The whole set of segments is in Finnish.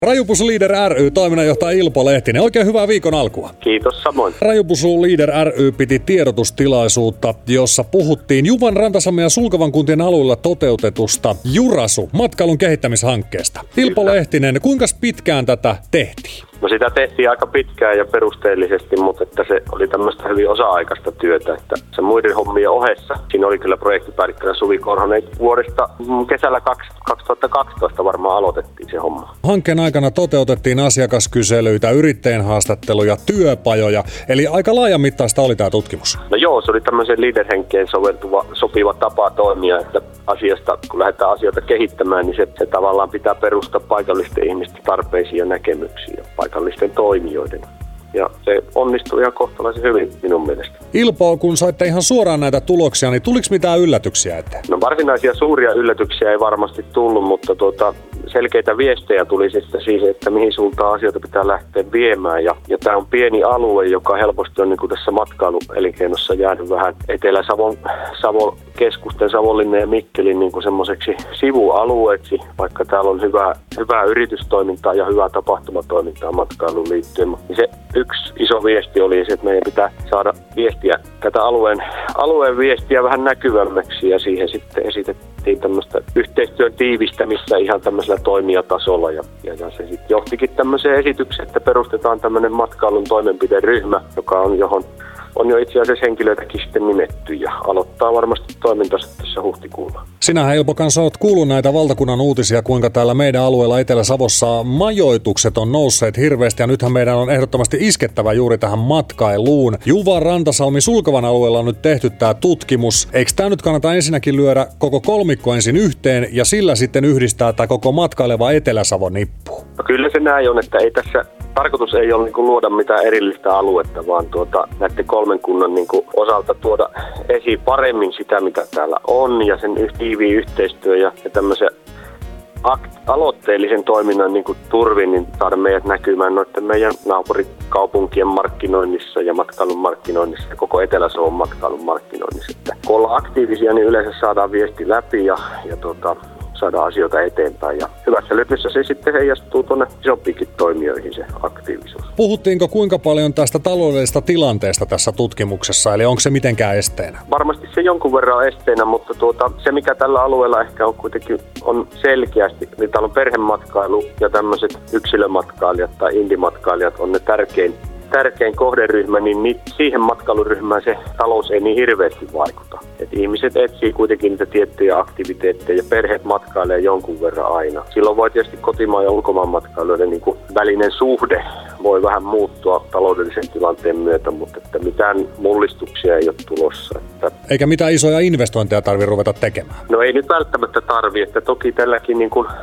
Rajupusu Leader ry toiminnanjohtaja Ilpo Lehtinen, oikein hyvää viikon alkua. Kiitos samoin. Rajupusu Leader ry piti tiedotustilaisuutta, jossa puhuttiin Juvan, Rantasalmen ja Sulkavan kuntien alueella toteutetusta Jurasu matkailun kehittämishankkeesta. Ilpo Lehtinen, kuinka pitkään tätä tehtiin? No sitä tehtiin aika pitkään ja perusteellisesti, mutta että se oli tämmöistä hyvin osa-aikaista työtä, että se muiden hommien ohessa. Siinä oli kyllä projektipäällikkönä Suvi Korhonen. Vuodesta kesällä 2012 varmaan aloitettiin se homma. Hankkeen aikana toteutettiin asiakaskyselyitä, yrittäjän haastatteluja, työpajoja, eli aika laajamittaista oli tämä tutkimus. No joo, se oli tämmöisen leader-henkeen sopiva tapa toimia, että asiasta, kun lähdetään asioita kehittämään, niin se tavallaan pitää perustaa paikallisten ihmisten tarpeisiin ja näkemyksiin ja paikallisten toimijoiden. Ja se onnistui ihan kohtalaisen hyvin minun mielestä. Ilpo, kun saitte ihan suoraan näitä tuloksia, niin tuliko mitään yllätyksiä eteen? No varsinaisia suuria yllätyksiä ei varmasti tullut, mutta selkeitä viestejä tuli sitten siihen, että mihin suuntaan asioita pitää lähteä viemään. Ja tämä on pieni alue, joka helposti on niin kuin tässä matkailuelinkeinossa jäänyt vähän Etelä-Savon keskusten, Savonlinnan ja Mikkelin niin kuin semmoiseksi sivualueeksi, vaikka täällä on hyvää yritystoimintaa ja hyvää tapahtumatoimintaa matkailuun liittyen. Niin se yksi iso viesti oli se, että meidän pitää saada viestiä, tätä alueen viestiä vähän näkyvämmäksi, ja siihen sitten esitettiin tämmöistä yhteistyön tiivistämistä ihan tämmöisellä toimijatasolla, ja se sitten johtikin tämmöiseen esitykseen, että perustetaan tämmöinen matkailun toimenpideryhmä, johon on jo itse asiassa henkilöitäkin sitten nimetty ja aloittaa varmasti toimintansa tässä huhtikuulla. Sinähän Ilpo kanssa olet kuullut näitä valtakunnan uutisia, kuinka täällä meidän alueella Etelä-Savossa majoitukset on nousseet hirveästi, ja nythän meidän on ehdottomasti iskettävä juuri tähän matkailuun. Juvan, Rantasalmen, Sulkavan alueella on nyt tehty tämä tutkimus. Eikö tämä nyt kannata ensinnäkin lyödä koko kolmikko ensin yhteen ja sillä sitten yhdistää tämä koko matkaileva Etelä-Savon nippu? No kyllä se näin on, että ei tässä tarkoitus ei ole luoda mitään erillistä aluetta, vaan näiden kolmen kunnan osalta tuoda esiin paremmin sitä, mitä täällä on, ja sen tiiviin yhteistyö ja tämmöisen aloitteellisen toiminnan turvin, niin saada meidät näkymään noiden meidän naapurikaupunkien markkinoinnissa ja matkailun markkinoinnissa ja koko Etelä-Savon matkailun markkinoinnissa. Että kun ollaan aktiivisia, niin yleensä saadaan viesti läpi ja saadaan asioita eteenpäin. Ja hyvässä lykyssä se sitten heijastuu tuonne isompiinkin toimijoihin se aktiivisuus. Puhuttiinko kuinka paljon tästä taloudellisesta tilanteesta tässä tutkimuksessa, eli onko se mitenkään esteenä? Varmasti se jonkun verran esteenä, mutta se mikä tällä alueella ehkä on kuitenkin on selkeästi, niin täällä on perhematkailu ja tämmöiset yksilömatkailijat tai indimatkailijat on ne tärkein kohderyhmä, niin siihen matkailuryhmään se talous ei niin hirveästi vaikuta. Et ihmiset etsii kuitenkin niitä tiettyjä aktiviteetteja ja perheet matkailee jonkun verran aina. Silloin voi tietysti kotimaan ja ulkomaan matkailijoiden välinen suhde voi vähän muuttua taloudellisen tilanteen myötä, mutta että mitään mullistuksia ei ole tulossa. Eikä mitään isoja investointeja tarvitse ruveta tekemään? No ei nyt välttämättä tarvitse, että toki tälläkin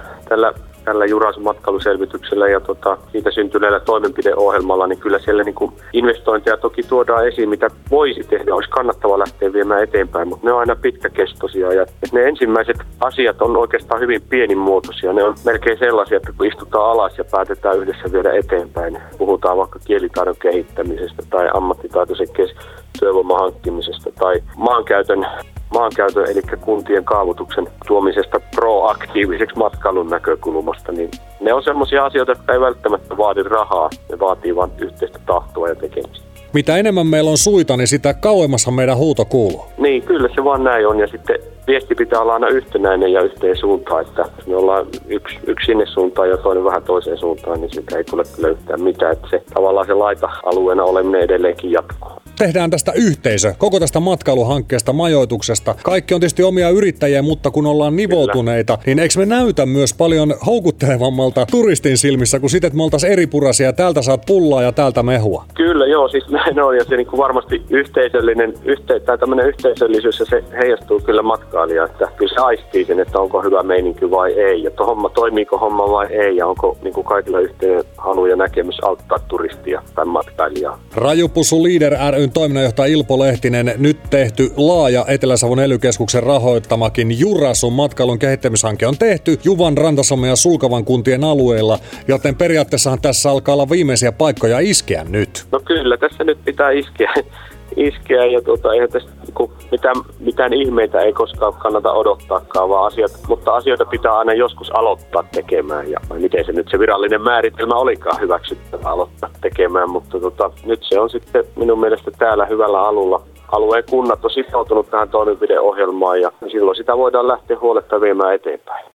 tällä Jurasun matkailuselvityksellä ja siitä syntyneellä toimenpideohjelmalla, niin kyllä siellä investointeja toki tuodaan esiin, mitä voisi tehdä, olisi kannattava lähteä viemään eteenpäin, mutta ne on aina pitkäkestoisia ja ne ensimmäiset asiat on oikeastaan hyvin pienimuotoisia. Ne on melkein sellaisia, että kun istutaan alas ja päätetään yhdessä viedä eteenpäin, puhutaan vaikka kielitaidon kehittämisestä tai ammattitaitoisen työvoiman hankkimisesta tai maankäytön eli kuntien kaavoituksen tuomisesta proaktiiviseksi matkailun näkökulmasta, niin ne on sellaisia asioita, jotka ei välttämättä vaadi rahaa, ne vaatii vain yhteistä tahtoa ja tekemistä. Mitä enemmän meillä on suita, niin sitä kauemmashan meidän huuto kuuluu. Niin, kyllä se vaan näin on, ja sitten viesti pitää olla aina yhtenäinen ja yhteen suuntaan, että jos me ollaan yksi sinne suuntaan ja toinen vähän toiseen suuntaan, niin sitä ei tule kyllä yhtään mitään, että se tavallaan se laita-alueena oleminen edelleenkin jatkuu. Tehdään tästä yhteisö, koko tästä matkailuhankkeesta, majoituksesta. Kaikki on tietysti omia yrittäjiä, mutta kun ollaan nivoutuneita, kyllä, niin eikö me näytä myös paljon houkuttelevammalta turistin silmissä, kun sitten, että me oltaisiin eripuraisia ja täältä saat pullaa ja täältä mehua? Kyllä, joo, siis näin on, ja se varmasti tämmöinen yhteisöllisyys, ja se heijastuu kyllä matkailijaan, että kyllä se aistii sen, että onko hyvä meininki vai ei, ja toimiiko homma vai ei, ja onko kaikilla yhteen halu ja näkemys auttaa turistia tai matkailijaa. Rajupusu Leader ry toiminnanjohtaja Ilpo Lehtinen, nyt tehty laaja Etelä-Savon ely-keskuksen rahoittamakin Jurasun matkailun kehittämishanke on tehty Juvan, Rantasalmen ja Sulkavan kuntien alueilla, joten periaatteessahan tässä alkaa olla viimeisiä paikkoja iskeä nyt. No kyllä, tässä nyt pitää iskeä ja eihän tästä mitään ihmeitä ei koskaan kannata odottaakaan, vaan mutta asioita pitää aina joskus aloittaa tekemään. Ja miten se virallinen määritelmä olikaan hyväksyttävä aloittaa tekemään, mutta nyt se on sitten minun mielestä täällä hyvällä alulla. Alueen kunnat on sitoutunut tähän toimenpideohjelmaan ja silloin sitä voidaan lähteä huoletta viemään eteenpäin.